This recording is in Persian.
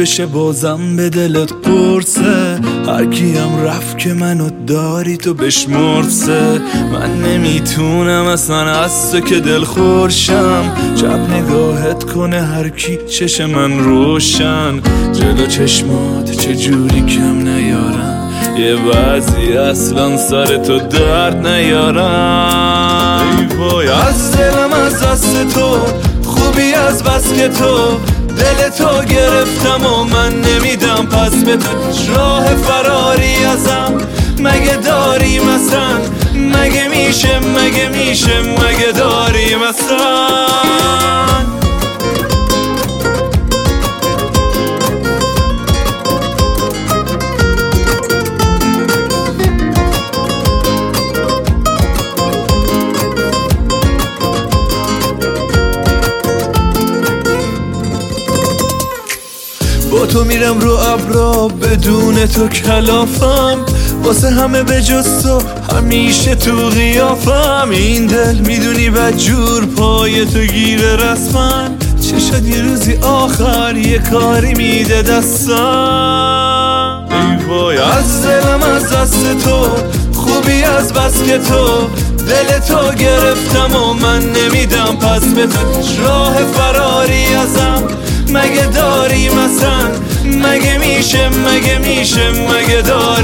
بشه بازم به دلت قرصه، هر کیم رفت که منو داری تو بشمرسه. من نمیتونم اصلا از تو که دل خورشم، چپ نگاهت کنه هر کی چش من روشن. جلو چشمات چجوری کم نیارم، یه بعضی اصلا سر تو درد نیارم. ای وای از دلم از دست تو، خوبی از بس که تو دل تو گرفتم و من نمیدم پس به تو. راه فراری ازم مگه داری مثلا، مگه میشه مگه داری مثلا. با تو میرم رو ابرا بدون تو کلافم، واسه همه به جز تو همیشه تو غیافم. این دل میدونی بدجور پای تو گیره رسمن، چه شد یه روزی آخر یه کاری میده دستم. ای وای از دلم از دست تو، خوبی از بس که تو دل تو گرفتم و من نمیدم پس به تو. راه فراری ازم مگه داری مثلا، مگه میشه مگه داری